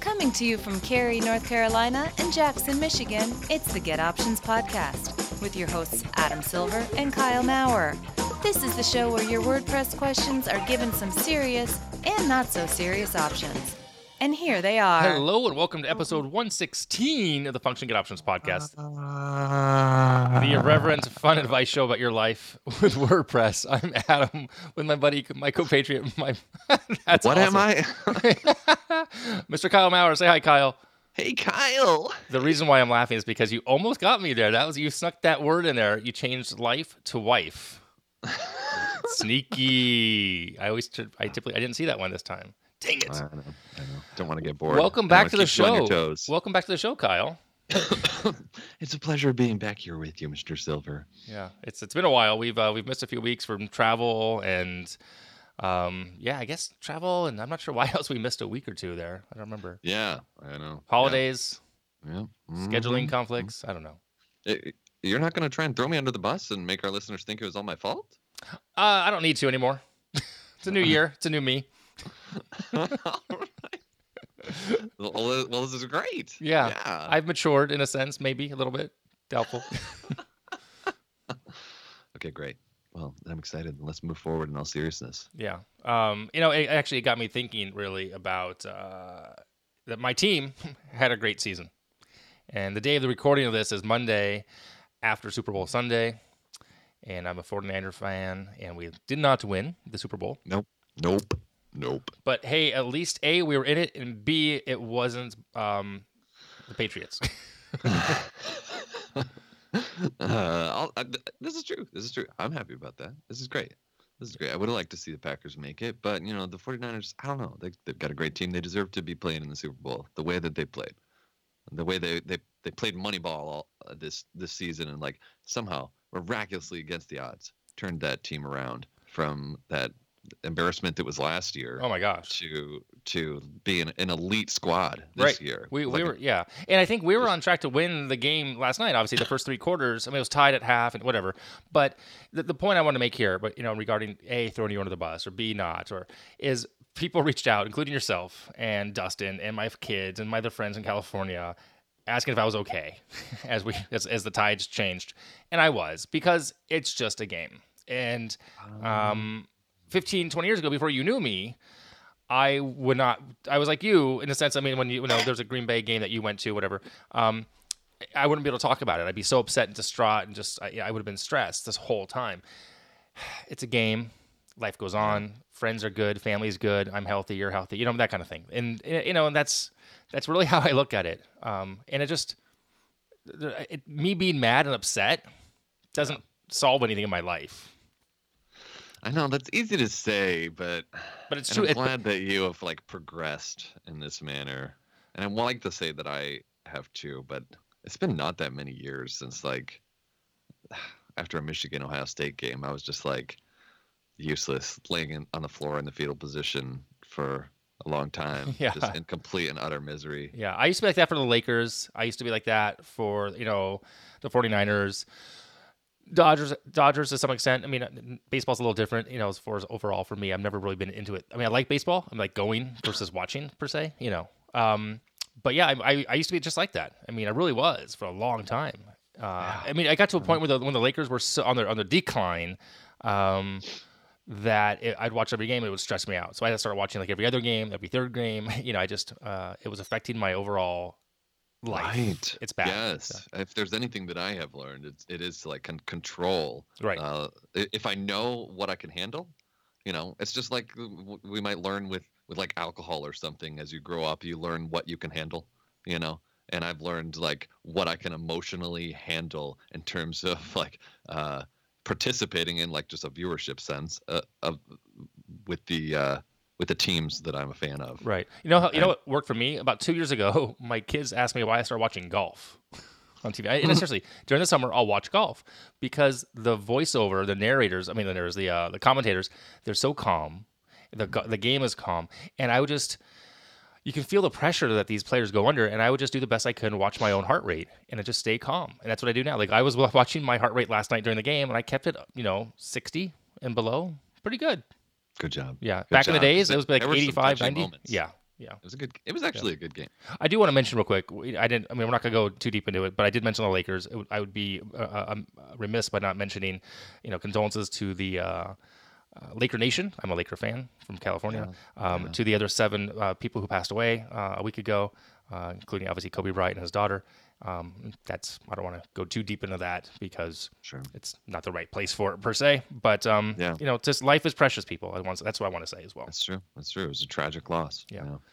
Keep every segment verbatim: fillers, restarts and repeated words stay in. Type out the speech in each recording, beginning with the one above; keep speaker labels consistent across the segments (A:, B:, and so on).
A: Coming to you from Cary, North Carolina and Jackson, Michigan, it's the Get Options Podcast with your hosts Adam Silver and Kyle Maurer. This is the show where your WordPress questions are given some serious and not so serious options. And here they are.
B: Hello and welcome to episode one sixteen of the Function Get Options Podcast. Uh, the irreverent, fun advice show about your life with WordPress. I'm Adam with my buddy, my compatriot. My that's
C: what
B: awesome.
C: am I?
B: Mister Kyle Maurer. Say hi, Kyle.
C: Hey, Kyle.
B: The reason why I'm laughing is because you almost got me there. That was you snuck that word in there. You changed life to wife. Sneaky. I always, I typically, I didn't see that one this time. Dang it.
C: I know, I know. Don't want to get bored.
B: Welcome back to the
C: keep you on your
B: show.
C: toes.
B: Welcome back to the show, Kyle.
C: It's a pleasure being back here with you, Mister Silver.
B: Yeah, it's it's been a while. We've uh, we've missed a few weeks from travel and um yeah, I guess travel, and I'm not sure why else we missed a week or two there. I don't remember.
C: Yeah, I know.
B: Holidays,
C: yeah. Yeah. Mm-hmm.
B: scheduling conflicts. I don't know.
C: It, you're not going to try and throw me under the bus and make our listeners think it was all my fault?
B: Uh, I don't need to anymore. It's a new year. It's a new me.
C: All right. well, well, this is great.
B: Yeah.
C: yeah.
B: I've matured in a sense, maybe a little bit. Doubtful.
C: Okay, great. Well, I'm excited. Let's move forward in all seriousness.
B: Yeah. Um, you know, it actually got me thinking really about uh, that my team had a great season. And the day of the recording of this is Monday after Super Bowl Sunday. And I'm a forty-niner fan, and we did not win the Super Bowl.
C: Nope. Nope. Nope.
B: But hey, at least A, we were in it, and B, it wasn't um, the Patriots.
C: uh, I'll, I, this is true. This is true. I'm happy about that. This is great. This is great. I would have liked to see the Packers make it, but, you know, the forty-niners, I don't know. They, they've got a great team. They deserve to be playing in the Super Bowl the way that they played. The way they, they, they played Moneyball all, uh, this, this season and, like, somehow, miraculously against the odds, turned that team around from that embarrassment that was last year.
B: Oh my gosh!
C: To to be an, an elite squad this
B: right.
C: year.
B: We
C: like
B: we were a, yeah, and I think we were on track to win the game last night. Obviously, the first three quarters. I mean, it was tied at half and whatever. But the, the point I want to make here, but you know, regarding A, throwing you under the bus, or B, not, or is people reached out, including yourself and Dustin and my kids and my other friends in California, asking if I was okay as we as, as the tides changed, and I was, because it's just a game. And um, fifteen, twenty years ago, before you knew me, I would not. I was like you in the sense. I mean, when you, you know, there's a Green Bay game that you went to, whatever. Um, I wouldn't be able to talk about it. I'd be so upset and distraught, and just I, I would have been stressed this whole time. It's a game. Life goes on. Friends are good. Family's good. I'm healthy. You're healthy. You know, that kind of thing. And you know, and that's. That's really how I look at it. Um, and it just, it, me being mad and upset doesn't solve anything in my life.
C: I know that's easy to say, but
B: but it's
C: and
B: true.
C: I'm
B: It,
C: glad that you have like progressed in this manner, and I would like to say that I have too. But it's been not that many years since like after a Michigan Ohio State game, I was just like useless, laying in, on the floor in the fetal position for a long time,
B: yeah.
C: just in complete and utter misery.
B: Yeah, I used to be like that for the Lakers. I used to be like that for, you know, the forty-niners. Dodgers, Dodgers to some extent. I mean, baseball's a little different, you know, as far as overall for me. I've never really been into it. I mean, I like baseball. I'm like going versus watching, per se, you know. Um, but yeah, I, I, I used to be just like that. I mean, I really was for a long time. Uh, I mean, I got to a point where the, when the Lakers were so on their on their decline, um, that it, I'd watch every game, it would stress me out. So I had to start watching like every other game, every third game. You know, I just, uh, it was affecting my overall life.
C: Right.
B: It's bad.
C: Yes.
B: So.
C: If there's anything that I have learned, it's, it is to like con- control.
B: Right.
C: Uh, if I know what I can handle, you know, it's just like we might learn with, with like alcohol or something. As you grow up, you learn what you can handle, you know, and I've learned like what I can emotionally handle in terms of like, uh, participating in like just a viewership sense uh, of with the uh, with the teams that I'm a fan of.
B: Right. You know how, you know what worked for me? About two years ago, my kids asked me why I started watching golf on T V. I, and seriously, during the summer, I'll watch golf because the voiceover, the narrators, I mean, the narrators, the uh, the commentators, they're so calm. The the game is calm, and I would just. You can feel the pressure that these players go under, and I would just do the best I could and watch my own heart rate, and I just stay calm. And that's what I do now. Like I was watching my heart rate last night during the game, and I kept it, you know, sixty and below. Pretty good.
C: Good job.
B: Yeah.
C: Good
B: Back
C: job.
B: in the days, it was like
C: There were some
B: eighty-five,
C: touching
B: ninety.
C: moments.
B: Yeah. Yeah.
C: It was a good. It was actually a good game.
B: I do want to mention real quick. we- I didn't. I mean, we're not going to go too deep into it, but I did mention the Lakers. It would, I would be uh, um, remiss by not mentioning, you know, condolences to the uh, uh, Laker Nation. I'm a Laker fan from California.
C: Yeah,
B: Um,
C: yeah.
B: To the other seven uh, people who passed away uh, a week ago, uh, including obviously Kobe Bryant and his daughter. Um, that's. I don't want to go too deep into that because
C: Sure.
B: it's not the right place for it per se. But um,
C: Yeah.
B: you know, just life is precious, people. I want. That's what I want to say as well.
C: That's true. That's true. It was a tragic loss.
B: Yeah.
C: you know.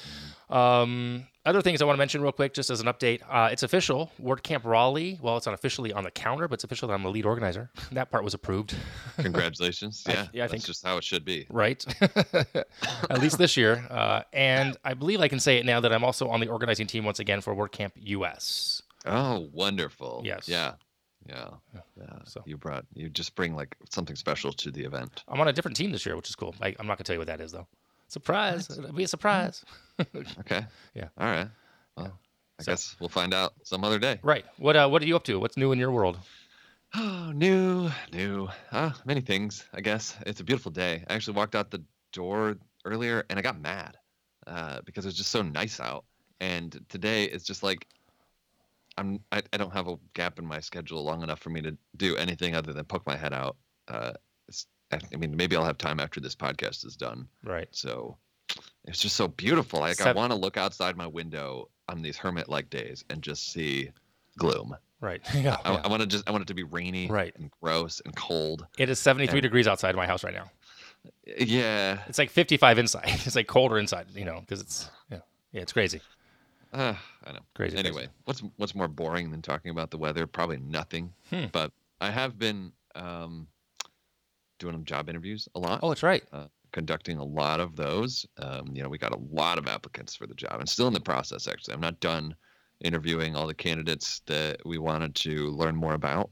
B: Um, other things I want to mention real quick, just as an update. Uh, it's official. WordCamp Raleigh. Well, it's not officially on the calendar, but it's official that I'm the lead organizer. That part was approved.
C: Congratulations.
B: I-
C: Yeah.
B: yeah, I
C: That's
B: think-
C: just how it should be.
B: Right. At least this year. Uh, and I believe I can say it now that I'm also on the organizing team once again for WordCamp U S.
C: Oh, wonderful.
B: Yes.
C: Yeah. Yeah.
B: Yeah.
C: Yeah.
B: So-
C: You brought. You just bring like something special to the event.
B: I'm on a different team this year, which is cool. I, I'm not going to tell you what that is, though. Surprise. It'll be a surprise.
C: Okay.
B: Yeah.
C: All right. Well, I
B: So-
C: guess we'll find out some other day.
B: Right. What uh, What are you up to? What's new in your world?
C: Oh, new, new. Ah, many things, I guess. It's a beautiful day. I actually walked out the door earlier and I got mad uh, because it was just so nice out. And today it's just like I'm. I, I don't have a gap in my schedule long enough for me to do anything other than poke my head out. Uh, it's, I I mean, maybe I'll have time after this podcast is done.
B: Right.
C: So it's just so beautiful. Like I
B: Sev-
C: want to look outside my window on these hermit-like days and just see gloom.
B: Right. Yeah.
C: I,
B: yeah.
C: I want to just I want it to be rainy,
B: Right.
C: and gross and cold.
B: It is seventy-three
C: and-
B: degrees outside my house right now.
C: Yeah,
B: It's like fifty-five inside. It's like colder inside, you know, because it's yeah, yeah, it's crazy.
C: uh, I know.
B: Crazy,
C: Anyway,
B: crazy.
C: what's what's more boring than talking about the weather? Probably nothing.
B: Hmm.
C: But I have been um, doing job interviews a lot.
B: Oh, that's right.
C: uh, conducting a lot of those. Um, you know, we got a lot of applicants for the job, and still in the process. Actually, I'm not done interviewing all the candidates that we wanted to learn more about.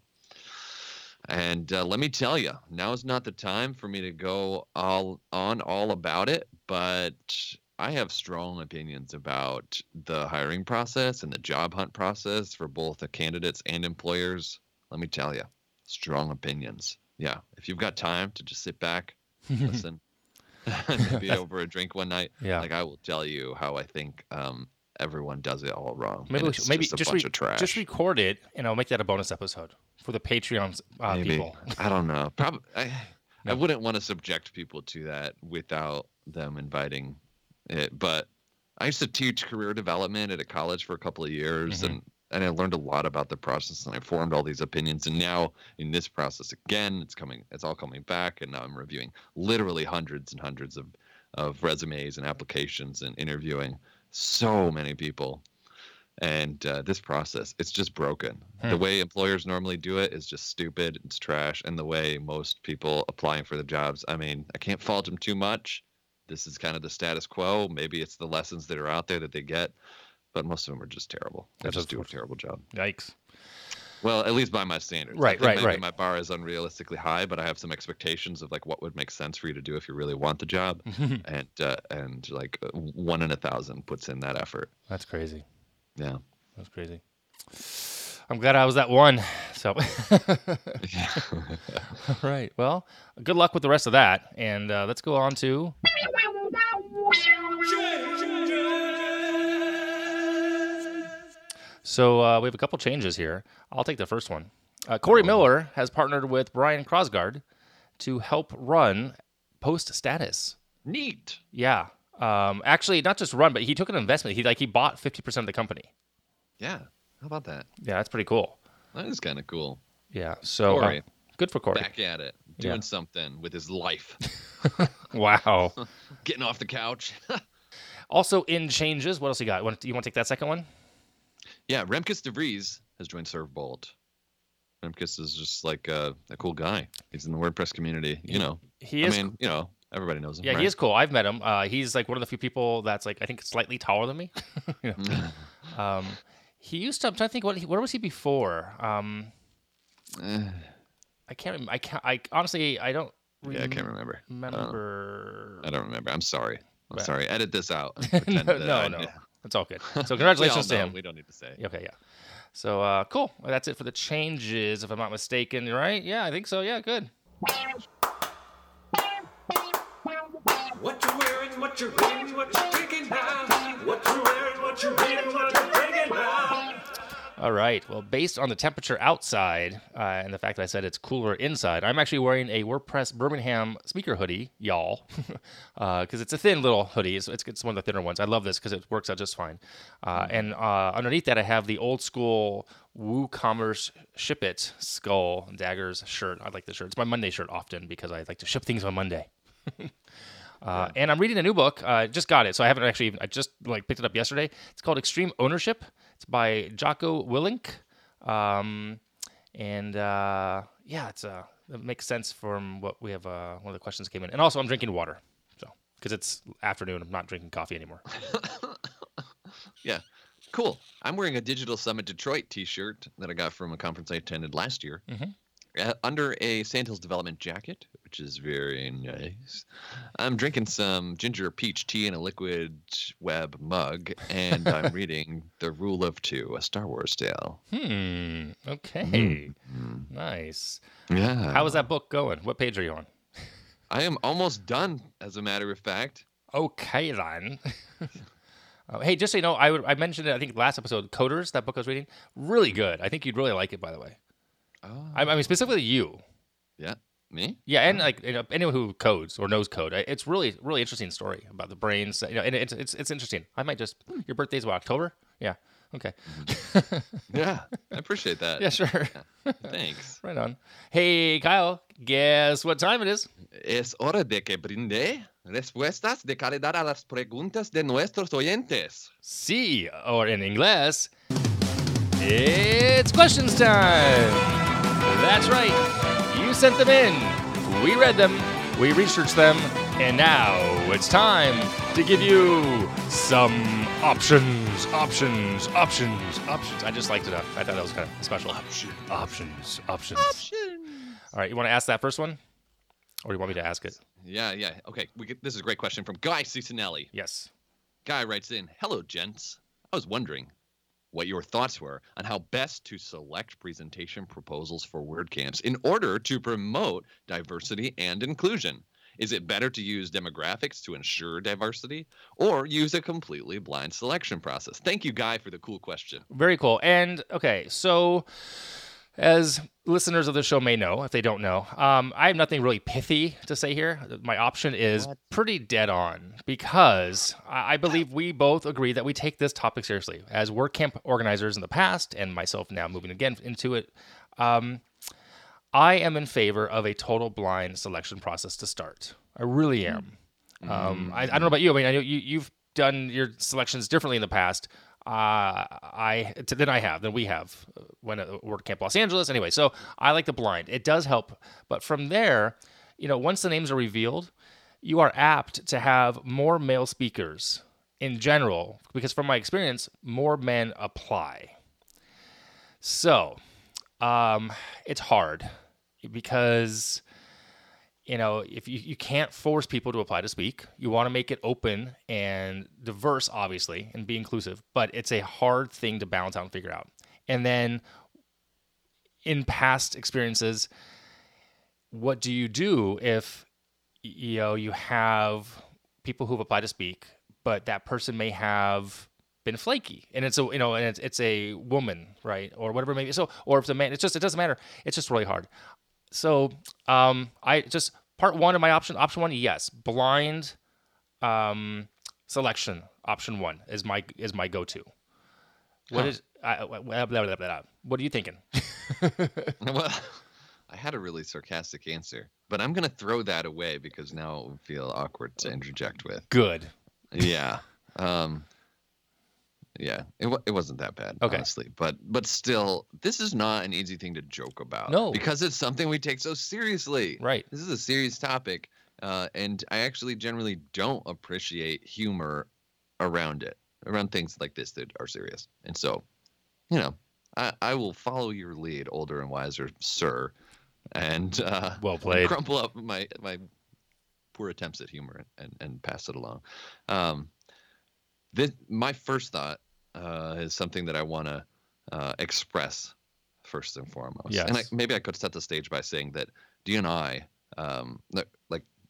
C: And uh, let me tell you, now is not the time for me to go all on all about it, but I have strong opinions about the hiring process and the job hunt process for both the candidates and employers. Let me tell you, strong opinions. Yeah, if you've got time to just sit back, listen, maybe over a drink one night,
B: Yeah.
C: like I will tell you how I think um, everyone does it all wrong.
B: Maybe
C: and
B: we should,
C: it's
B: maybe
C: just a
B: just
C: bunch
B: re-
C: of trash.
B: just record it, and I'll make that a bonus episode for the Patreon uh,
C: Maybe.
B: people.
C: I don't know. Probably. I,
B: No.
C: I wouldn't want to subject people to that without them inviting it. But I used to teach career development at a college for a couple of years,
B: Mhm.
C: and and I learned a lot about the process, and I formed all these opinions. And now in this process again, it's coming. It's all coming back, and now I'm reviewing literally hundreds and hundreds of of resumes and applications and interviewing so many people. And uh, this process, it's just broken.
B: Hmm.
C: The way employers normally do it is just stupid. It's trash. And the way most people applying for the jobs, I mean, I can't fault them too much. This is kind of the status quo. Maybe it's the lessons that are out there that they get, but most of them are just terrible. They
B: That's
C: just do a
B: unfortunate.
C: terrible job.
B: Yikes.
C: Well, at least by my standards.
B: Right,
C: I think
B: right,
C: maybe
B: right.
C: My bar is unrealistically high, but I have some expectations of like what would make sense for you to do if you really want the job, and uh, and like uh, one in a thousand puts in that effort.
B: That's crazy.
C: Yeah.
B: That's crazy. I'm glad I was that one. So, all right. Well, good luck with the rest of that, and uh, let's go on to. So uh, we have a couple changes here. I'll take the first one. Uh, Corey Miller has partnered with Brian Crosgard to help run Post Status.
C: Neat.
B: Yeah. Um, actually, not just run, but he took an investment. He like he bought fifty percent of the company.
C: Yeah. How about that?
B: Yeah, that's pretty cool.
C: That is kind of cool.
B: Yeah. So uh,
C: Corey.
B: good for Corey.
C: Back at it, doing
B: Yeah.
C: something with his life,
B: Wow.
C: getting off the couch.
B: Also in changes, what else you got? Want- You want to take that second one?
C: Yeah, Remkes de Vries has joined ServeBolt. Remkes is just like a, a cool guy. He's in the WordPress community. You know,
B: He
C: I
B: is.
C: mean, you know, everybody knows him.
B: yeah,
C: right?
B: he is cool. I've met him. Uh, he's like one of the few people that's like I think slightly taller than me. You know? um, he used to. I'm trying to think. What? He, where was he before? Um,
C: Eh,
B: I can't. rem- I can't. I honestly. I don't.
C: yeah, I can't remember. I don't,
B: Remember.
C: I don't remember. I'm sorry. I'm
B: Right.
C: sorry. Edit this out. and
B: no,
C: pretend that
B: no,
C: I-
B: no.
C: yeah.
B: That's all good. So
C: We all
B: congratulations to
C: know.
B: him.
C: We don't need to say.
B: Okay, yeah. So uh, cool. Well, that's it for the changes, if I'm not mistaken. Right? Yeah, I think so. Yeah, good.
D: What you wearing wearing, what you're reading, what you're drinking now. What you're wearing, what you're reading, what you're drinking now.
B: All right. Well, based on the temperature outside uh, and the fact that I said it's cooler inside, I'm actually wearing a WordPress Birmingham speaker hoodie, y'all, because uh, it's a thin little hoodie. It's, it's, it's one of the thinner ones. I love this because it works out just fine. Uh, and uh, underneath that, I have the old school WooCommerce Ship It Skull Daggers shirt. I like the shirt. It's my Monday shirt often because I like to ship things on Monday. Uh, and I'm reading a new book. I uh, just got it, so I haven't actually even, I just like picked it up yesterday. It's called Extreme Ownership. It's by Jocko Willink. Um, and uh, yeah, it's uh, it makes sense from what we have. Uh, one of the questions came in. And also, I'm drinking water, so because it's afternoon, I'm not drinking coffee anymore.
C: Yeah, cool. I'm wearing a Digital Summit Detroit t-shirt that I got from a conference I attended last year. Mm-hmm. Uh, under a Sandhills Development jacket, which is very nice. I'm drinking some ginger peach tea in a liquid web mug, and I'm reading The Rule of Two, a Star Wars tale.
B: Hmm. Okay. Mm-hmm. Nice.
C: Yeah.
B: How is that book going? What page are you on?
C: I am almost done, as a matter of fact.
B: Okay, then. uh, hey, just so you know, I, would, I mentioned it, I think, last episode, Coders, that book I was reading. Really good. I think you'd really like it, by the way. Oh. I, I mean, specifically you.
C: Yeah, me.
B: Yeah, and like you know, anyone who codes or knows code, it's really, really interesting story about the brains. You know, and it's it's it's interesting. I might just. Your birthday's what, October? Yeah. Okay.
C: Yeah, I appreciate that.
B: Yeah, sure.
C: Yeah. Thanks.
B: Right on. Hey, Kyle, guess what time it is?
C: Es hora de que brinde respuestas de calidad a las preguntas de nuestros oyentes.
B: Sí, or in English, it's questions time. That's right. You sent them in. We read them. We researched them. And now it's time to give you some options, options, options, options. I just liked it. I thought that was kind of special. Option, options, options. Options. All right. You want to ask that first one? Or do you want me to ask it?
C: Yeah, yeah. Okay. We get, this is a great question from Guy Cicinelli.
B: Yes.
C: Guy writes in, hello, gents. I was wondering what your thoughts were on how best to select presentation proposals for WordCamps in order to promote diversity and inclusion. Is it better to use demographics to ensure diversity or use a completely blind selection process? Thank you, Guy, for the cool question.
B: Very cool. And, okay, so as listeners of the show may know, if they don't know, um, I have nothing really pithy to say here. My option is what? pretty dead on because I believe we both agree that we take this topic seriously. As WordCamp organizers in the past, and myself now moving again into it, um, I am in favor of a total blind selection process to start. I really am. Mm-hmm. Um, I, I don't know about you. I mean, I know you, you've done your selections differently in the past. Uh, I than I have than we have when at WordCamp Los Angeles. Anyway, so I like the blind. It does help, but from there, you know, once the names are revealed, you are apt to have more male speakers in general because, from my experience, more men apply. So, um, it's hard because, you know, if you, you can't force people to apply to speak, you want to make it open and diverse, obviously, and be inclusive, but it's a hard thing to balance out and figure out. And then in past experiences, what do you do if, you know, you have people who've applied to speak, but that person may have been flaky, and it's a, you know, and it's, it's a woman, right? Or whatever it may be. So, or if it's a man, it's just, it doesn't matter. It's just really hard. So, um, I just, part one of my option, option one, yes, blind, um, selection, option one is my, is my go-to. What huh. is, I, blah, blah, blah, blah. What are you thinking?
C: Well, I had a really sarcastic answer, but I'm going to throw that away because now it would feel awkward to interject with.
B: Good.
C: Yeah. Um, Yeah, it it wasn't that bad,
B: okay.
C: honestly. But but still, this is not an easy thing to joke about.
B: No.
C: Because it's something we take so seriously.
B: Right.
C: This is a serious topic, uh, and I actually generally don't appreciate humor around it, around things like this that are serious. And so, you know, I, I will follow your lead, older and wiser sir, and uh,
B: well played.
C: crumple up my, my poor attempts at humor and, and pass it along. Um, This, my first thought uh, is something that I want to uh, express first and foremost.
B: Yes.
C: And I, maybe I could set the stage by saying that D and I, um, like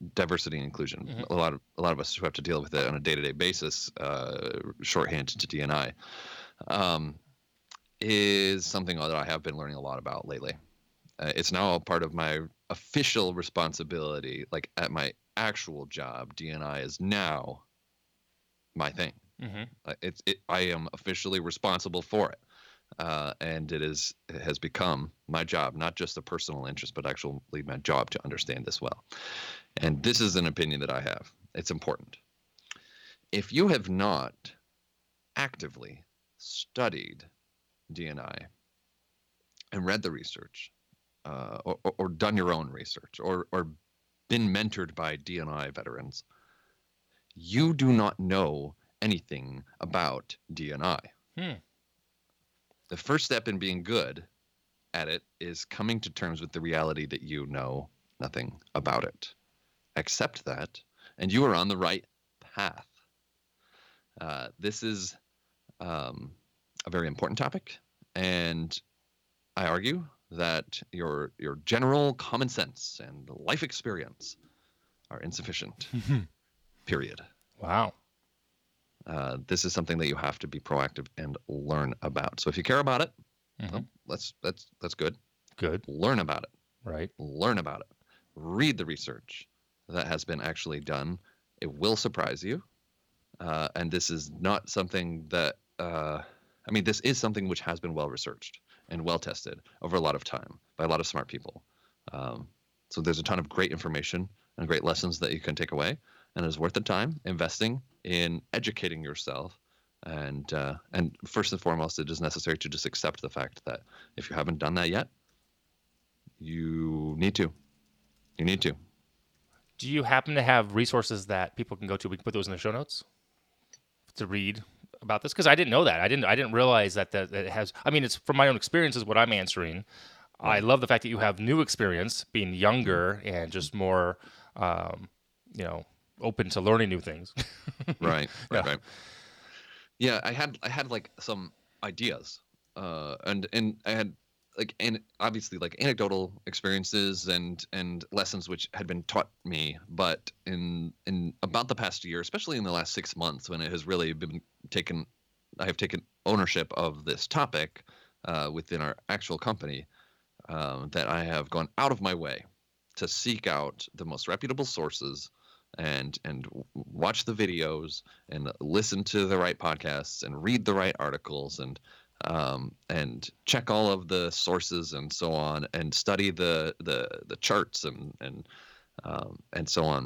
C: diversity and inclusion.
B: Mhm.
C: A lot of a lot of us who have to deal with it on a day-to-day basis, uh, shorthand to D and I, um, is something that I have been learning a lot about lately. Uh, it's now a part of my official responsibility, like at my actual job. D and I is now my thing.
B: Mhm.
C: Uh, It's it. I am officially responsible for it, uh, and it is it has become my job, not just a personal interest, but actually my job to understand this well. And this is an opinion that I have. It's important. If you have not actively studied D and I and read the research, uh, or, or, or done your own research, or or been mentored by D and I veterans, you do not know anything about D and I.
B: Hmm.
C: The first step in being good at it is coming to terms with the reality that you know nothing about it. Accept that, and you are on the right path. Uh, this is um, a very important topic, and I argue that your your general common sense and life experience are insufficient. Period.
B: Wow.
C: Uh, this is something that you have to be proactive and learn about. So if you care about it,
B: Mhm.
C: well, that's that's that's good.
B: Good.
C: Learn about it.
B: Right.
C: Learn about it. Read the research that has been actually done. It will surprise you. Uh, and this is not something that, uh, I mean, this is something which has been well researched and well tested over a lot of time by a lot of smart people. Um, so there's a ton of great information and great lessons that you can take away, and it's worth the time investing in educating yourself. And uh, and first and foremost, it is necessary to just accept the fact that if you haven't done that yet, you need to. You need to.
B: Do you happen to have resources that people can go to? We can put those in the show notes to read about this, because I didn't know that. I didn't. I didn't realize that that that it has. I mean, it's from my own experience is what I'm answering. I love the fact that you have new experience, being younger and just more, um, you know, open to learning new things.
C: Right. Right.
B: Yeah.
C: Right. Yeah, I had I had like some ideas, uh, and and I had like and obviously like anecdotal experiences and and lessons which had been taught me, but in in about the past year, especially in the last six months, when it has really been taken, I have taken ownership of this topic uh, within our actual company, um, that I have gone out of my way to seek out the most reputable sources and and w- watch the videos and listen to the right podcasts and read the right articles and um, and check all of the sources and so on and study the the the charts and and um, and so on.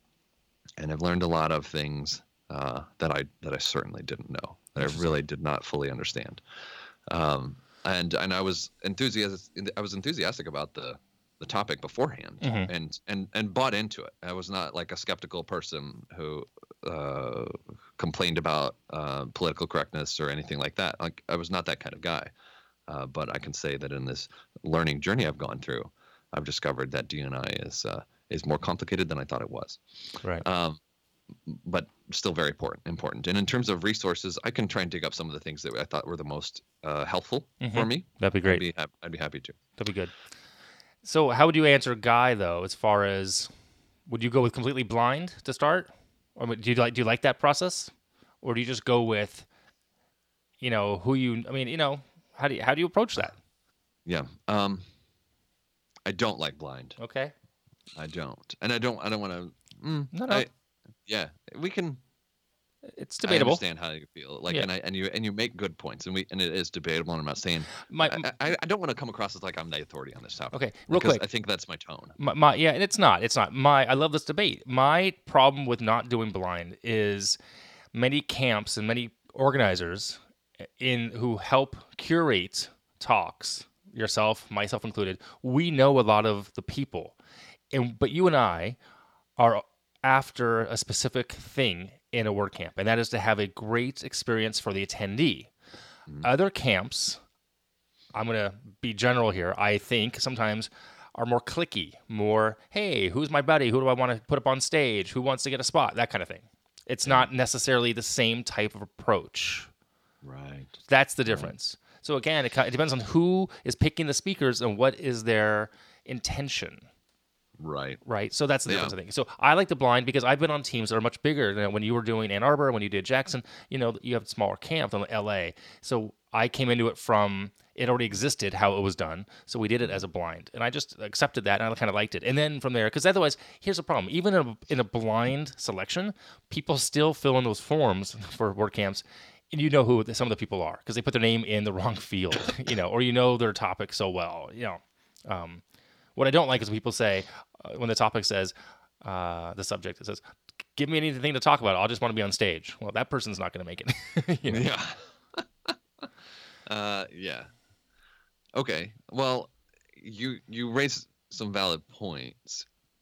C: And I've learned a lot of things uh, that I that I certainly didn't know, that I really did not fully understand. Um, and and I was enthusiastic. I was enthusiastic about the the topic beforehand,
B: Mhm.
C: and and and bought into it. I was not like a skeptical person who uh, complained about uh, political correctness or anything like that. Like I was not that kind of guy. Uh, but I can say that in this learning journey I've gone through, I've discovered that D and I is uh, is more complicated than I thought it was.
B: Right.
C: Um, but still very important. Important. And in terms of resources, I can try and dig up some of the things that I thought were the most uh, helpful for
B: Mhm.
C: me.
B: That'd be
C: I'd
B: great.
C: be, hap- I'd be happy to.
B: That'd be good. So, how would you answer Guy though? As far as, would you go with completely blind to start, or would- do you like do you like that process, or do you just go with, you know, who you? I mean, you know, how do you how do you approach that?
C: Yeah. Um, I don't like blind.
B: Okay.
C: I don't, and I don't. I don't want to. Mm,
B: No, no.
C: I, yeah, we can.
B: It's
C: I
B: debatable.
C: understand how you feel. Like,
B: Yeah.
C: and I and you and you make good points, and we and it is debatable. And I'm not saying.
B: My,
C: I, I, I don't want to come across as like I'm the authority on this topic.
B: okay, real
C: because
B: quick.
C: I think that's my tone.
B: My, my yeah, and it's not. It's not. My I love this debate. My problem with not doing blind is many camps and many organizers in who help curate talks, yourself, myself included. We know a lot of the people, and but you and I are after a specific thing in a word camp, and that is to have a great experience for the attendee.
C: Mhm.
B: Other camps, I'm going to be general here, I think sometimes are more clicky, more, hey, who's my buddy? Who do I want to put up on stage? Who wants to get a spot? That kind of thing. It's not necessarily the same type of approach.
C: Right.
B: That's the difference. So again, it, ki- it depends on who is picking the speakers and what is their intention.
C: Right.
B: Right. So that's the
C: Yeah.
B: difference, I think. So I like the blind because I've been on teams that are much bigger than when you were doing Ann Arbor, when you did Jackson, you know, you have smaller camps in L A. So I came into it from, it already existed how it was done. So we did it as a blind. And I just accepted that and I kind of liked it. And then from there, because otherwise, here's the problem. Even in a, in a blind selection, people still fill in those forms for word camps. And you know who the- some of the people are because they put their name in the wrong field, you know, or you know their topic so well, you know. Um, what I don't like is when people say, uh, when the topic says, uh, the subject, it says, give me anything to talk about. I'll just want to be on stage. Well, that person's not going to make it. You know?
C: Yeah. uh, yeah. Okay. Well, you you raise some valid points,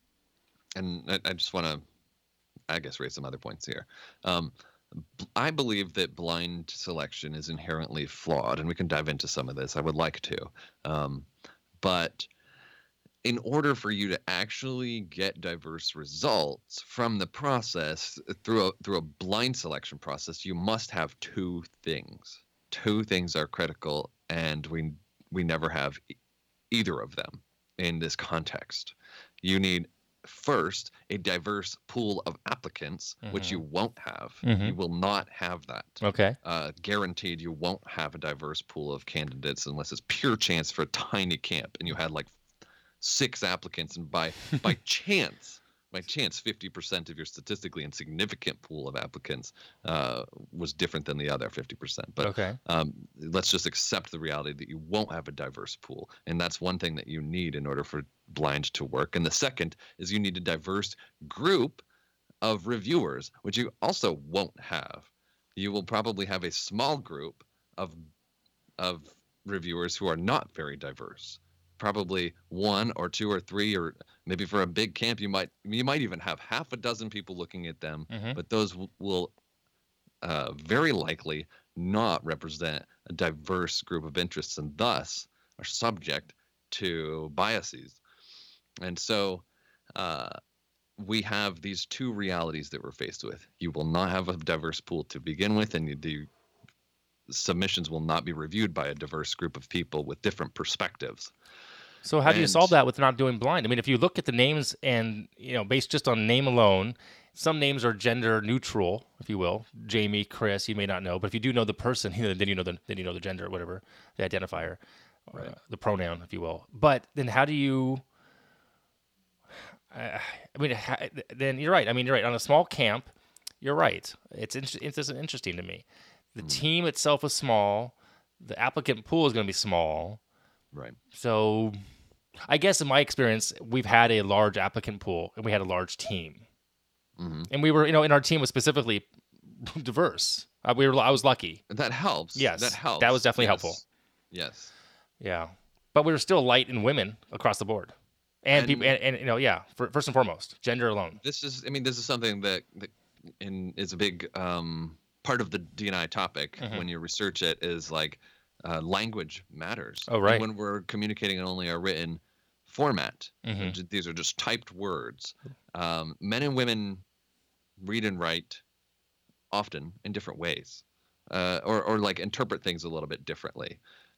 C: and I, I just want to, I guess, raise some other points here. Um, b- I believe that blind selection is inherently flawed, and we can dive into some of this. I would like to, um, but in order for you to actually get diverse results from the process through a through a blind selection process, you must have two things. Two things are critical, and we we never have e- either of them in this context. You need first a diverse pool of applicants, which you won't have.
B: Mhm.
C: You will not have that.
B: Okay.
C: Uh, guaranteed, you won't have a diverse pool of candidates unless it's pure chance for a tiny camp, and you had like six applicants, and by by chance, by chance, fifty percent of your statistically insignificant pool of applicants uh, was different than the other fifty percent. But
B: Okay.
C: um, let's just accept the reality that you won't have a diverse pool, and that's one thing that you need in order for blind to work. And the second is you need a diverse group of reviewers, which you also won't have. You will probably have a small group of of reviewers who are not very diverse. Probably one or two or three, or maybe for a big camp, you might you might even have half a dozen people looking at them,
B: Mhm.
C: but those w- will uh, very likely not represent a diverse group of interests, and thus are subject to biases. And so uh, we have these two realities that we're faced with. You will not have a diverse pool to begin with, and you, the submissions will not be reviewed by a diverse group of people with different perspectives.
B: So how do you
C: And-
B: solve that with not doing blind? I mean, if you look at the names and, you know, based just on name alone, some names are gender neutral, if you will. Jamie, Chris, you may not know, but if you do know the person, then you know the then you know the gender, whatever, the identifier, or, uh, the pronoun, if you will. But then how do you? Uh, I mean, ha- then you're right. I mean, you're right. On a small camp, you're right. It's inter- it's just interesting to me. The team itself is small. The applicant pool is going to be small.
C: Right.
B: So, I guess in my experience, we've had a large applicant pool and we had a large team,
C: Mhm.
B: and we were, you know, and our team was specifically diverse. Uh, we were, I was lucky.
C: That helps.
B: Yes,
C: That helps.
B: that was definitely
C: Yes.
B: helpful.
C: Yes.
B: Yeah, but we were still light in women across the board, and,
C: And-
B: people, and, and you know, yeah, for, first and foremost, gender alone.
C: This is, I mean, this is something that, that in, is a big um, part of the D and I topic
B: Mhm.
C: when you research it is like uh, language matters.
B: Oh, right.
C: And when we're communicating in only a written format,
B: Mhm.
C: j- these are just typed words. Um, men and women read and write often in different ways, uh, or, or like interpret things a little bit differently.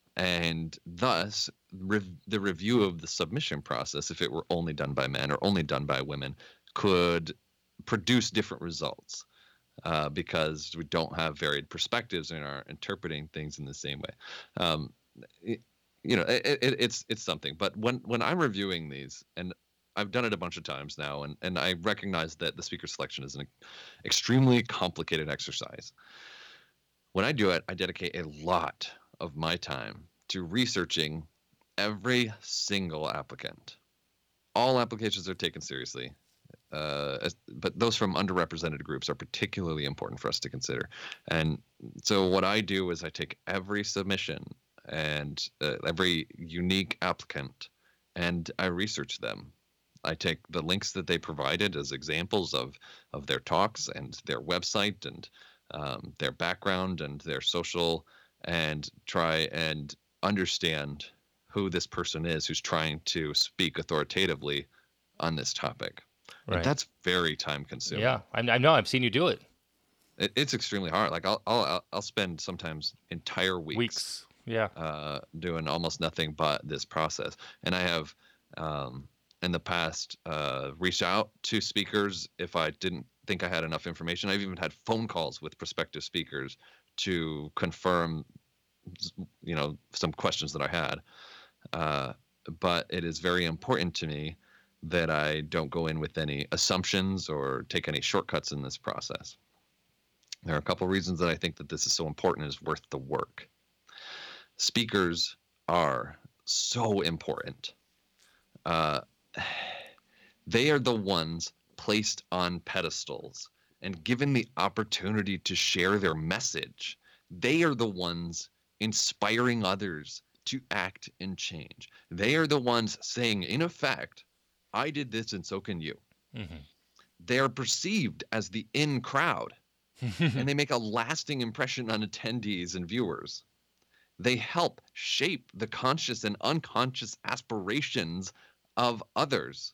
C: And thus, rev- the review of the submission process, if it were only done by men or only done by women, could produce different results uh, because we don't have varied perspectives and are interpreting things in the same way. Um, it- you know, it, it, it's it's something. But when when I'm reviewing these, and I've done it a bunch of times now, and, and I recognize that the speaker selection is an extremely complicated exercise. When I do it, I dedicate a lot of my time to researching every single applicant. All applications are taken seriously, uh, as- but those from underrepresented groups are particularly important for us to consider. And so what I do is I take every submission and uh, every unique applicant, and I research them. I take the links that they provided as examples of of their talks and their website and um, their background and their social, and try and understand who this person is who's trying to speak authoritatively on this topic.
B: Right.
C: And that's very time consuming.
B: Yeah, I, I know. I've seen you do it.
C: It, it's extremely hard. Like I'll, I'll I'll spend sometimes entire weeks,
B: Weeks. Yeah.
C: uh, doing almost nothing but this process. And I have, um, in the past uh, reach out to speakers if I didn't think I had enough information. I've even had phone calls with prospective speakers to confirm, you know, some questions that I had. Uh, but it is very important to me that I don't go in with any assumptions or take any shortcuts in this process. There are a couple reasons that I think that this is so important and is worth the work. Speakers are so important. Uh, they are the ones placed on pedestals and given the opportunity to share their message. They are the ones inspiring others to act and change. They are the ones saying, in effect, I did this and so can you.
B: Mm-hmm.
C: They are perceived as the in crowd, and they make a lasting impression on attendees and viewers. They help shape the conscious and unconscious aspirations of others.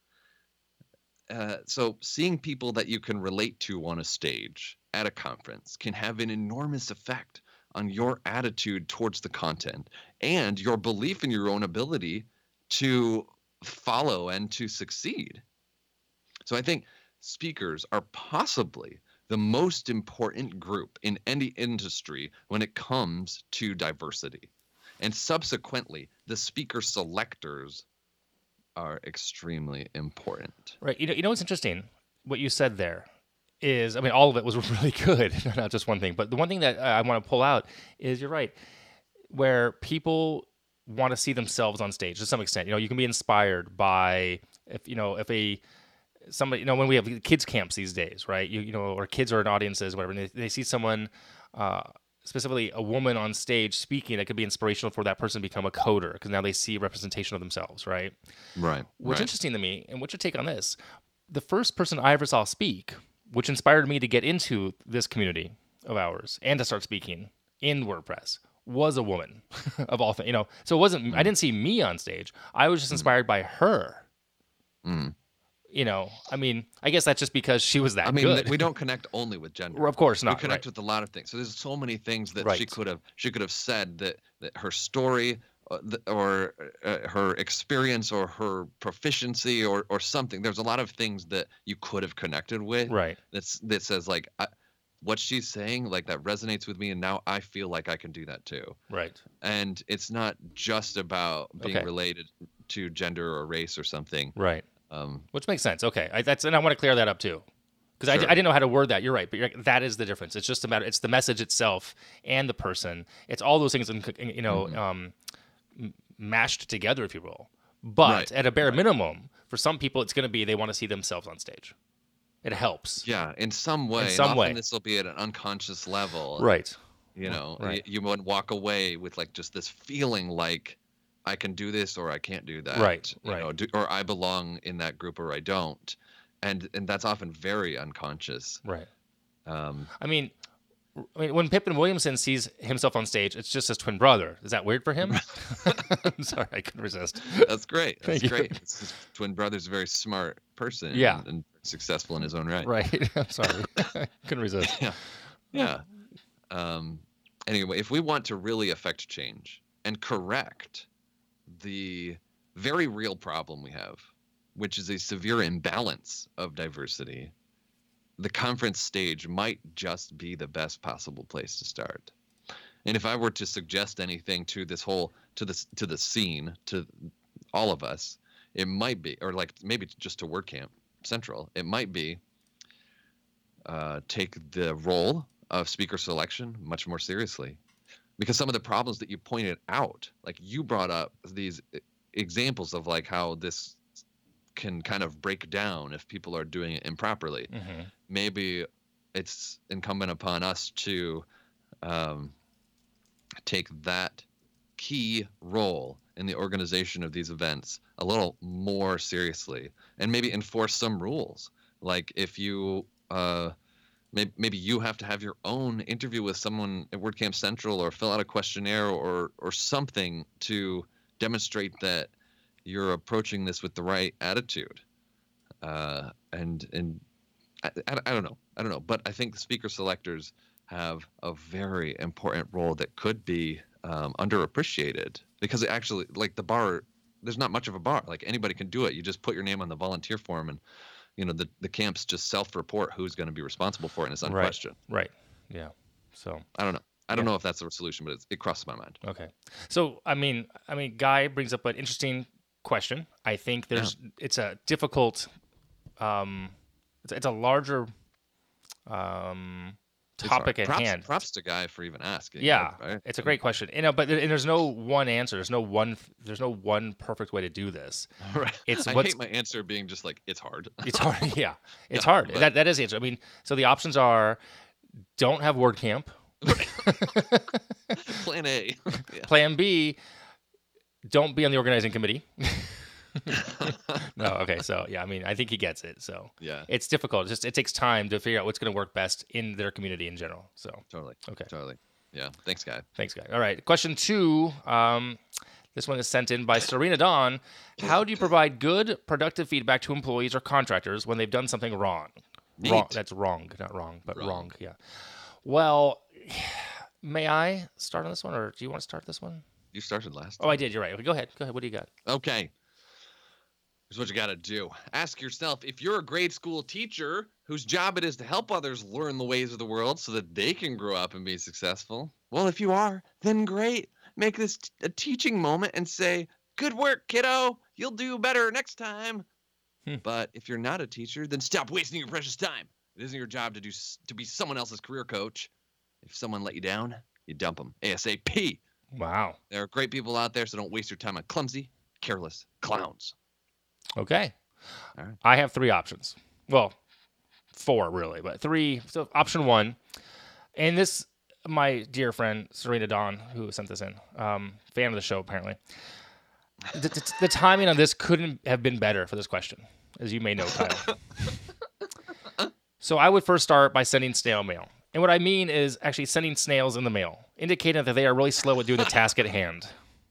C: Uh, so seeing people that you can relate to on a stage at a conference can have an enormous effect on your attitude towards the content and your belief in your own ability to follow and to succeed. So I think speakers are possibly the most important group in any industry when it comes to diversity. And subsequently, the speaker selectors are extremely important.
B: Right. You know, you know what's interesting? What you said there is, I mean, all of it was really good, not just one thing. But the one thing that I want to pull out is you're right, where people want to see themselves on stage to some extent. You know, you can be inspired by, if you know, if a somebody, you know, when we have kids camps these days, right? You you know, or kids are in audiences, whatever, and they, they see someone, uh, specifically a woman on stage speaking, that could be inspirational for that person to become a coder because now they see representation of themselves, right?
C: Right.
B: What's
C: right.
B: interesting to me, and what's your take on this? The first person I ever saw speak, which inspired me to get into this community of ours and to start speaking in WordPress, was a woman of all things. You know, so it wasn't. Mm. I didn't see me on stage. I was just inspired mm. by her.
C: Mm.
B: You know, I mean, I guess that's just because she was that
C: I mean,
B: good.
C: We don't connect only with gender.
B: Well, of course not.
C: We connect
B: right.
C: with a lot of things. So there's so many things that
B: right.
C: she could have she could have said that that her story uh, the, or uh, her experience or her proficiency or or something. There's a lot of things that you could have connected with.
B: Right.
C: That's that says like I, what she's saying, like that resonates with me, and now I feel like I can do that too.
B: Right.
C: And it's not just about being
B: okay.
C: related to gender or race or something.
B: Right.
C: Um,
B: Which makes sense. Okay, I, that's and I want to clear that up too, because
C: sure.
B: I, I didn't know how to word that. You're right, but you're, that is the difference. It's just a matter. It's the message itself and the person. It's all those things, you know,
C: mm-hmm.
B: um, mashed together, if you will. But
C: right.
B: at a bare
C: right.
B: minimum, for some people, it's going to be they want to see themselves on stage. It helps.
C: Yeah, in some way.
B: In some
C: and
B: way,
C: often this will be at an unconscious level.
B: Right.
C: You know,
B: right.
C: you, you would walk away with like just this feeling like I can do this or I can't do that.
B: Right.
C: You
B: right.
C: know, do, or I belong in that group or I don't, and and that's often very unconscious.
B: Right.
C: Um,
B: I mean. I mean, when Pippin Williamson sees himself on stage, it's just his twin brother. Is that weird for him? I'm sorry, I couldn't resist.
C: That's great. That's
B: Thank
C: great. It's his twin brother's a very smart person.
B: Yeah.
C: And, and successful in his own right.
B: Right. I'm sorry. I couldn't resist.
C: Yeah. Yeah. Um, anyway, if we want to really affect change and correct the very real problem we have, which is a severe imbalance of diversity, the conference stage might just be the best possible place to start. And if I were to suggest anything to this whole, to this, to the scene, to all of us, it might be, or like maybe just to WordCamp Central, it might be uh, take the role of speaker selection much more seriously. Because some of the problems that you pointed out, like you brought up these examples of like how this can kind of break down if people are doing it improperly.
B: Mm-hmm.
C: Maybe it's incumbent upon us to um, take that key role in the organization of these events a little more seriously and maybe enforce some rules. Like if you, uh, maybe, maybe you have to have your own interview with someone at WordCamp Central or fill out a questionnaire or, or something to demonstrate that you're approaching this with the right attitude. Uh, and, and I, I, I don't know. I don't know. But I think the speaker selectors have a very important role that could be um, underappreciated because it actually, like the bar there's not much of a bar. Like anybody can do it. You just put your name on the volunteer form, and you know the the camps just self-report who's going to be responsible for it, and it's unquestioned.
B: Right. Yeah. So
C: I don't know. I don't
B: Yeah.
C: know if that's the solution, but it's, it crosses my mind.
B: okay. So I mean, I mean, Guy brings up an interesting question. I think there's it's a difficult, um, it's, it's a larger, um,
C: It's
B: topic
C: hard.
B: at
C: props,
B: hand.
C: Props to Guy for even asking.
B: Yeah,
C: Right?
B: it's a great question. You know, but there- and there's no one answer. There's no one. There's no one perfect way to do this.
C: Right.
B: It's
C: I
B: what's
C: hate my answer being just like it's hard.
B: it's hard. Yeah, it's
C: Yeah,
B: hard.
C: but-
B: That that is the answer. I mean, so the options are: don't have word camp.
C: Plan A. Yeah.
B: Plan B: don't be on the organizing committee. No, okay. So yeah, I mean, I think he gets it. So
C: Yeah.
B: it's difficult. It's just it takes time to figure out what's going to work best in their community in general. So
C: Totally.
B: okay.
C: Totally. Yeah. Thanks, Guy.
B: Thanks, guy. All right. Question two. Um, this one is sent in by Serena Dawn. How do you provide good, productive feedback to employees or contractors when they've done something wrong? Wrong.
C: Neat.
B: That's wrong, not wrong, but wrong.
C: Wrong.
B: Yeah. Well, may I start on this one, or do you want to start this one?
C: You started last.
B: Oh, I did. You're right. Okay, go ahead. Go ahead. What do you got?
C: Okay. Here's what you got to do. Ask yourself if you're a grade school teacher whose job it is to help others learn the ways of the world so that they can grow up and be successful. Well, if you are, then great. Make this t- a teaching moment and say, "Good work, kiddo. You'll do better next time."
B: Hmm.
C: But if you're not a teacher, then stop wasting your precious time. It isn't your job to do s- to be someone else's career coach. If someone let you down, you dump them ASAP.
B: Wow.
C: There are great people out there, so don't waste your time on clumsy, careless clowns.
B: Okay.
C: All right.
B: I have three options. Well, four really, but three. So option one, and this, my dear friend Serena Dawn, who sent this in, um, fan of the show apparently. The, the, the timing on this couldn't have been better for this question, as you may know, Kyle. So I would first start by sending snail mail. And what I mean is actually sending snails in the mail, indicating that they are really slow at doing the task at hand.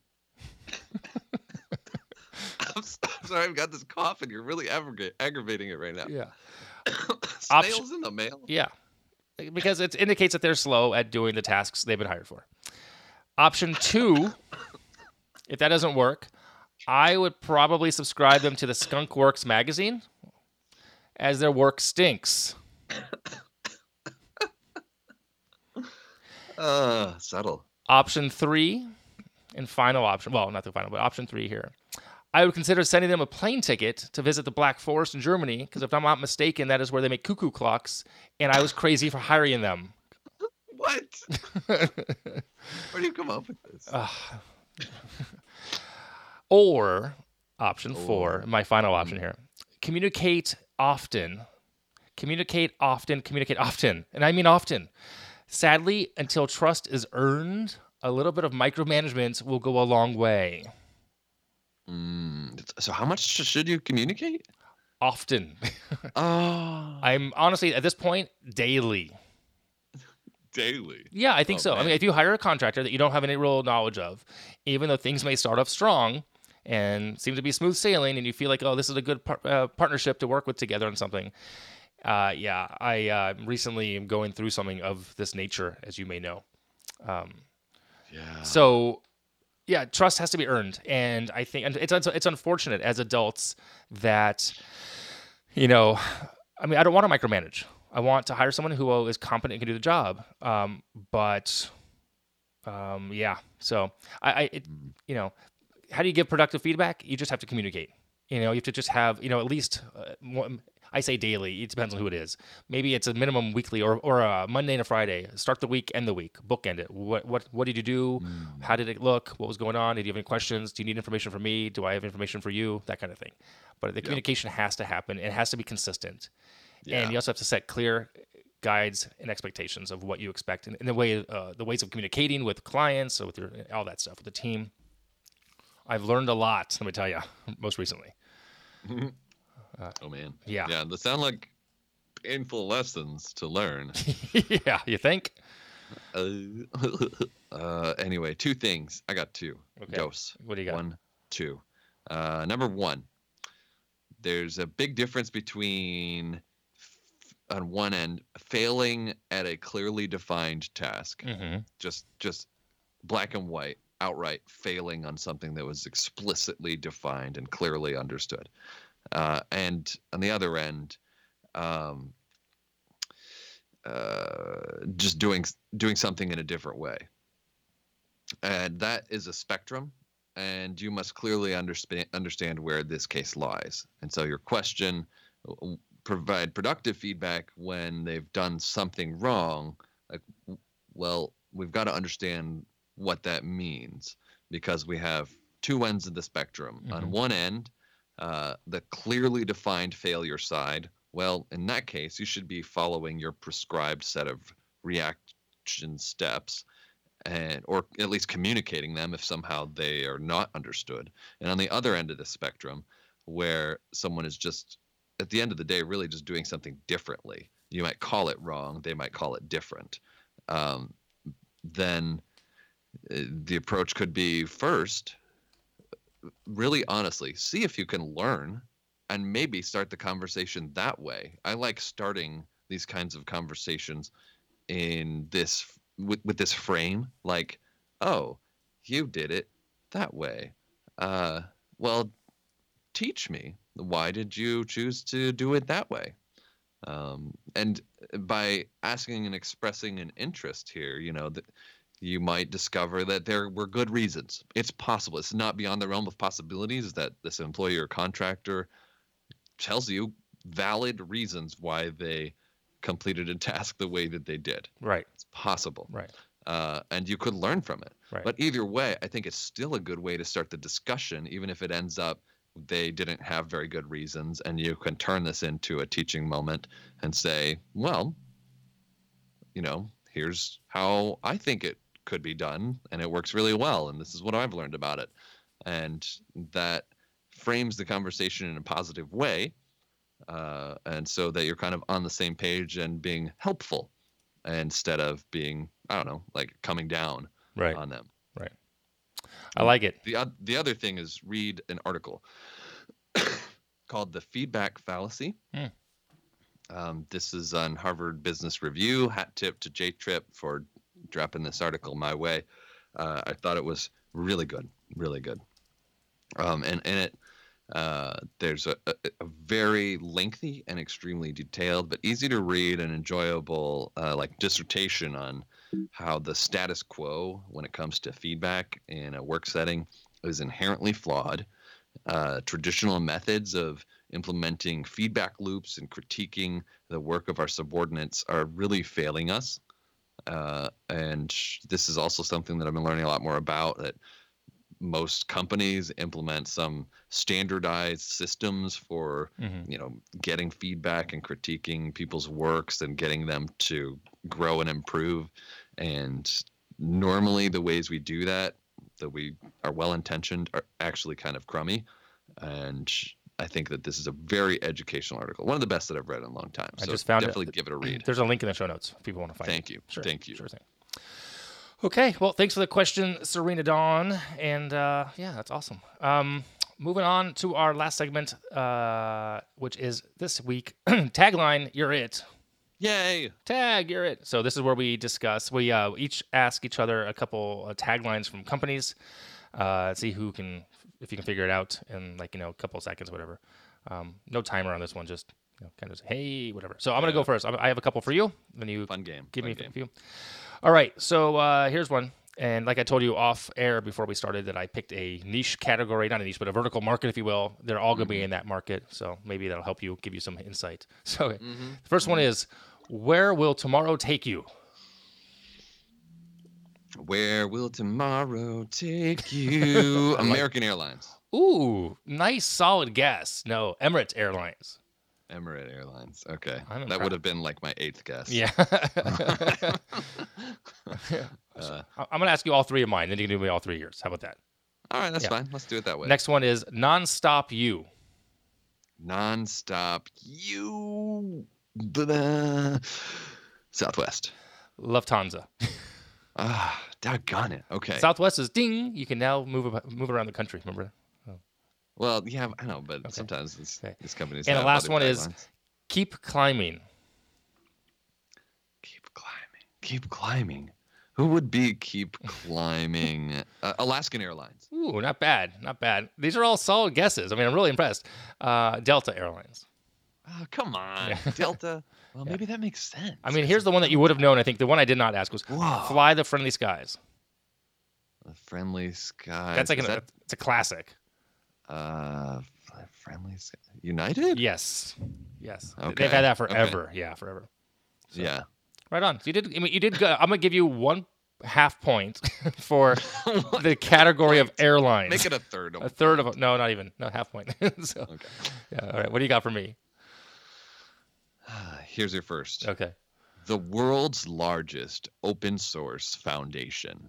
C: I'm so- sorry, I've got this cough, and you're really aggra- aggravating it right now.
B: Yeah.
C: Snails
B: Option-
C: in the mail.
B: Yeah. Because it indicates that they're slow at doing the tasks they've been hired for. Option two, if that doesn't work, I would probably subscribe them to the Skunk Works magazine, as their work stinks.
C: Uh, subtle.
B: Option three, and final option, well, not the final, but option three here. I would consider sending them a plane ticket to visit the Black Forest in Germany, because if I'm not mistaken, that is where they make cuckoo clocks, and I was crazy for hiring them.
C: What? Where do you come up with this?
B: Or option four,
C: Or-
B: my final option here. Communicate often. Communicate often, communicate often. And I mean often. Sadly, until trust is earned, a little bit of micromanagement will go a long way.
C: Mm, so how much sh- should you communicate?
B: Often.
C: Oh,
B: I'm honestly, at this point, daily.
C: daily.
B: Yeah, I think
C: Oh,
B: so. I
C: man.
B: mean, if you hire a contractor that you don't have any real knowledge of, even though things may start off strong and seem to be smooth sailing, and you feel like, oh, this is a good par- uh, partnership to work with together on something. Uh, yeah, I uh, recently am going through something of this nature, as you may know. Um,
C: Yeah.
B: so, yeah, trust has to be earned, and I think and it's it's unfortunate as adults that, you know, I mean, I don't want to micromanage. I want to hire someone who is competent and can do the job. Um, but, um, yeah, so I, I it, you know, how do you give productive feedback? You just have to communicate. You know, you have to just have, you know, at least uh, one, I say daily. It depends on who it is. Maybe it's a minimum weekly or, or a Monday and a Friday. Start the week, end the week. Bookend it. What what what did you do? How did it look? What was going on? Did you have any questions? Do you need information from me? Do I have information for you? That kind of thing. But the communication has to happen. It has to be consistent.
C: Yeah.
B: And you also have to set clear guides and expectations of what you expect in, in the way uh, the ways of communicating with clients, or with your all that stuff with the team. I've learned a lot. Let me tell you, most recently.
C: Oh man.
B: Yeah.
C: Yeah. They sound like painful lessons to learn.
B: Yeah, you think?
C: uh, uh, anyway, two things. I got two.
B: Okay.
C: Dose.
B: What do you got?
C: One, two. Uh, number one, there's a big difference between, f- on one end, failing at a clearly defined task.
B: Mm-hmm.
C: Just, just black and white. outright failing on something that was explicitly defined and clearly understood. Uh, and on the other end, um, uh, just doing doing something in a different way. And that is a spectrum, and you must clearly understand understand where this case lies. And so your question, w- provide productive feedback when they've done something wrong. Like, w- well, we've got to understand what that means, because we have two ends of the spectrum.
B: Mhm.
C: On one end, uh, the clearly defined failure side. Well, in that case, you should be following your prescribed set of reaction steps, and or at least communicating them if somehow they are not understood. And on the other end of the spectrum, where someone is just, at the end of the day, really just doing something differently. You might call it wrong, they might call it different. Um, then uh, the approach could be, first, really honestly, see if you can learn and maybe start the conversation that way. I like starting these kinds of conversations in this with, with this frame, like, oh, you did it that way. Uh, well, teach me. Why did you choose to do it that way? Um, and by asking and expressing an interest here, you know, that you might discover that there were good reasons. It's possible. It's not beyond the realm of possibilities that this employee or contractor tells you valid reasons why they completed a task the way that they did.
B: Right.
C: It's possible.
B: Right.
C: Uh, and you could learn from it.
B: Right.
C: But either way, I think it's still a good way to start the discussion, even if it ends up they didn't have very good reasons, and you can turn this into a teaching moment and say, well, you know, here's how I think it could be done, and it works really well, and this is what I've learned about it. And that frames the conversation in a positive way, uh, and so that you're kind of on the same page and being helpful instead of being, I don't know, like coming down
B: Right.
C: on them.
B: Right. I like it.
C: The oth- the other thing is read an article called The Feedback Fallacy.
B: Hmm.
C: Um, this is on Harvard Business Review. Hat tip to J-Trip for dropping this article my way. Uh, I thought it was really good, really good. Um, and in it, uh, there's a, a, a very lengthy and extremely detailed, but easy to read and enjoyable, uh, like dissertation on how the status quo when it comes to feedback in a work setting is inherently flawed. Uh, traditional methods of implementing feedback loops and critiquing the work of our subordinates are really failing us. Uh, and this is also something that I've been learning a lot more about, that most companies implement some standardized systems for,
B: Mhm.
C: you know, getting feedback and critiquing people's works and getting them to grow and improve. And normally the ways we do that, that we are well-intentioned, are actually kind of crummy. And I think that this is a very educational article, one of the best that I've read in a long time.
B: I
C: So
B: just found it.
C: definitely give it a read.
B: There's a link in the show notes if people want to find it.
C: Thank you.
B: Sure.
C: Thank you.
B: Sure thing. Okay. Well, thanks for the question, Serena Dawn. And uh, yeah, that's awesome. Um, moving on to our last segment, uh, which is this week. Tagline, you're it.
C: Yay!
B: Tag, you're it. So this is where we discuss. We uh, each ask each other a couple uh, taglines from companies. Uh, see who can, if you can figure it out in like, you know, a couple of seconds, whatever. Um, no timer on this one. Just, you know, kind of say, hey, whatever. So I'm gonna go first. I'm, I have a couple for you. Then you
C: Fun game.
B: give
C: Fun
B: me
C: game.
B: a few. All right. So uh, here's one. And like I told you off air before we started, that I picked a niche category, not a niche, but a vertical market, if you will. They're all going to be in that market. So maybe that'll help you, give you some insight. So the first one is, where will tomorrow take you?
C: Where will tomorrow take you? American Airlines.
B: Ooh, nice, solid guess. No, Emirates Airlines.
C: Emirates Airlines. Okay.
B: I'm
C: That
B: impressed.
C: would have been like my eighth guess.
B: Yeah.
C: Uh,
B: I- I'm going to ask you all three of mine, then you can do me all three years. How about that?
C: all right, that's
B: Yeah.
C: fine. Let's do it that way.
B: Next one is nonstop you.
C: Nonstop you. Blah. Southwest.
B: Lufthansa.
C: Ah, doggone it. Okay.
B: Southwest is ding. You can now move ab- move around the country. Remember?
C: well, yeah, I know, but sometimes this,
B: Okay.
C: these companies.
B: And the
C: have
B: last
C: other
B: one is
C: taglines.
B: keep climbing.
C: keep climbing. Keep climbing. Who would be keep climbing? Uh, Alaskan Airlines.
B: Ooh, not bad, not bad. These are all solid guesses. I mean, I'm really impressed. Uh, Delta Airlines.
C: Oh, come on.
B: Yeah.
C: Delta. Well, maybe that makes sense.
B: I mean, here's the one that you would have known. I think the one I did not ask was
C: Whoa.
B: Fly the Friendly Skies.
C: The Friendly Skies.
B: That's like
C: Is
B: an,
C: that,
B: it's a classic.
C: uh, Friendly Skies. United?
B: Yes, yes.
C: Okay,
B: They've had that
C: okay.
B: forever. Yeah, forever.
C: Yeah.
B: Right on. So you did. I mean, you did. Go, I'm gonna give you one half point for the category of airlines.
C: Make it a third.
B: a third of a, no, not even no half point. so,
C: Okay.
B: yeah. All right. What do you got for me?
C: Here's your first.
B: Okay.
C: The world's largest open source foundation.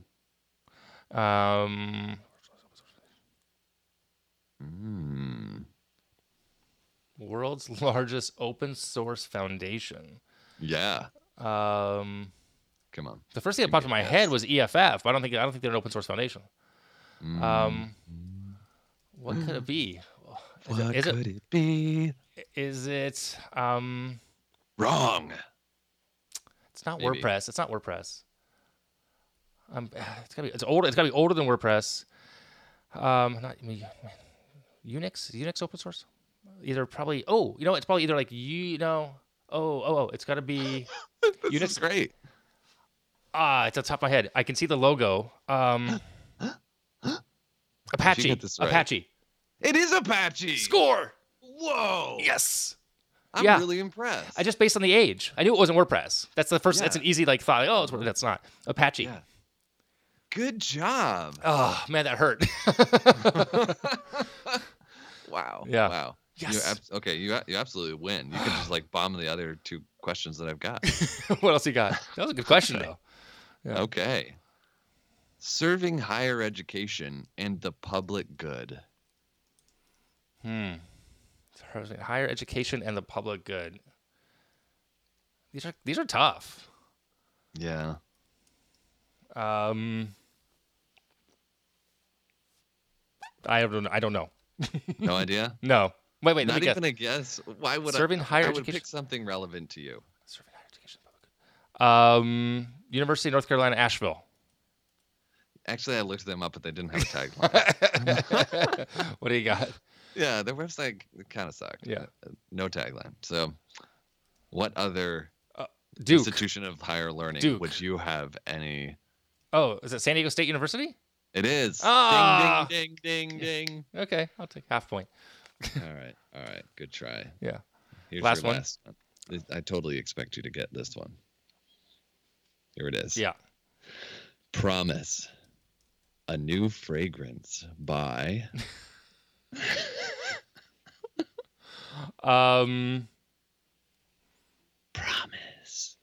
B: Um.
C: Mm.
B: World's largest open source foundation.
C: Yeah.
B: Um.
C: Come on.
B: The first thing that
C: Give
B: popped
C: me
B: in
C: a
B: my
C: guess.
B: head was E F F, but I don't think I don't think they're an open source foundation. Um. What could it be? Is
C: What
B: it, is
C: could
B: it
C: it be?
B: is it um?
C: Wrong.
B: It's not
C: Maybe.
B: WordPress. It's not WordPress. Um, it's gotta be. It's older. It's gotta be older than WordPress. Um, not I mean, Unix. Unix open source. Either probably. Oh, you know, it's probably either like you know. Oh, oh, oh. It's gotta be.
C: This
B: Unix-
C: is great.
B: Ah, it's on top of my head. I can see the logo. Um, Apache.
C: get this right.
B: Apache.
C: It is Apache.
B: Score.
C: Whoa.
B: Yes.
C: I'm
B: Yeah.
C: really impressed.
B: I just based on the age. I knew it wasn't WordPress. That's the first. That's
C: Yeah.
B: an easy like thought. Like, oh, it's WordPress. That's not Apache.
C: Yeah. Good job.
B: Oh man, that hurt.
C: Wow.
B: Yeah.
C: Wow.
B: Yes.
C: You abs- okay, you a- you absolutely win. You can just like bomb the other two questions that I've got.
B: What else you got? That was a good question though. Yeah.
C: Okay. Serving higher education and the public good.
B: Hmm. Higher education and the public good. These are these are tough.
C: Yeah.
B: Um. I don't. I don't know.
C: No idea?
B: No. Wait, wait. Let
C: Not
B: me guess.
C: even a guess. Why would
B: Serving
C: I?
B: higher
C: I would
B: education-
C: pick something relevant to you.
B: Serving higher education and public good. Um. University of North Carolina, Asheville.
C: Actually, I looked them up, but they didn't have a tagline.
B: What do you got?
C: Yeah, their website kind of sucked.
B: Yeah.
C: No tagline. So, what other
B: Duke.
C: institution of higher learning
B: Duke.
C: would you have any?
B: Oh, is it San Diego State University?
C: It is.
B: Ah!
C: Ding, ding, ding, ding, ding.
B: Okay, I'll take half point.
C: All right. All right. Good try.
B: Yeah.
C: Here's
B: Last
C: your
B: one.
C: last one. This- I totally expect you to get this one. Here it is.
B: Yeah.
C: Promise. A new fragrance by.
B: Um.
C: Promise.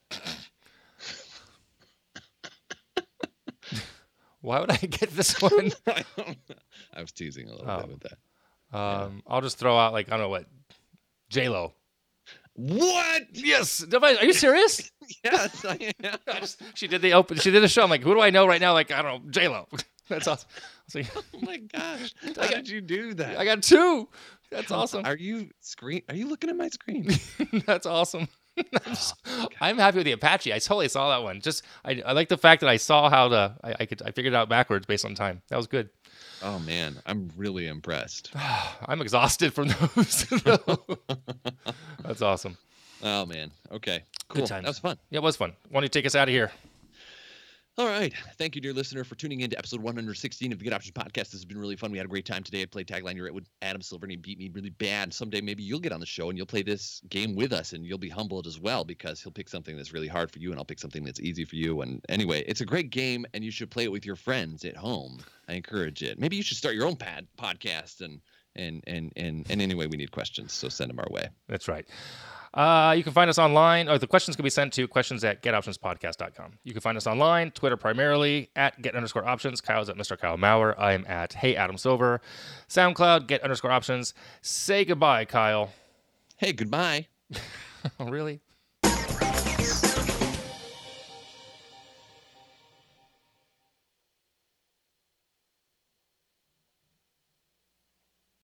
B: Why would I get this one?
C: I don't know. I was teasing a little
B: Oh.
C: bit with that.
B: Um. I'll just throw out like I don't know what. J Lo.
C: What?
B: Yes. Are you serious?
C: Yes, I am.
B: I just, she did the open. She did the show. I'm like, who do I know right now? Like I don't know. J Lo. That's awesome. So,
C: Oh my gosh! How
B: got-
C: did you do that?
B: I got two. That's awesome.
C: Are you screen? Are you looking at my screen?
B: That's awesome. I'm, just- I'm happy with the Apache. I totally saw that one. Just I, I like the fact that I saw how to I, I could I figured it out backwards based on time. That was good.
C: Oh man, I'm really impressed.
B: I'm exhausted from those. That's awesome.
C: Oh man. Okay. Cool.
B: times.
C: That was fun.
B: Yeah, it was fun. Why don't you take us out of here?
C: All right. Thank you, dear listener, for tuning in to episode one hundred sixteen of the Good Options Podcast. This has been really fun. We had a great time today. I played Tagline. You're right with Adam Silver, and he beat me really bad. Someday, maybe you'll get on the show and you'll play this game with us, and you'll be humbled as well because he'll pick something that's really hard for you, and I'll pick something that's easy for you. And anyway, it's a great game, and you should play it with your friends at home. I encourage it. Maybe you should start your own pad podcast, and and and and and anyway, we need questions, so send them our way.
B: That's right. Uh, you can find us online, or the questions can be sent to questions at get options podcast dot com. You can find us online, Twitter primarily, at get underscore options. Kyle's at Mister Kyle Maurer. I'm at Hey Adam Silver. SoundCloud, get underscore options. Say goodbye, Kyle.
C: Hey, goodbye.
B: Oh, really?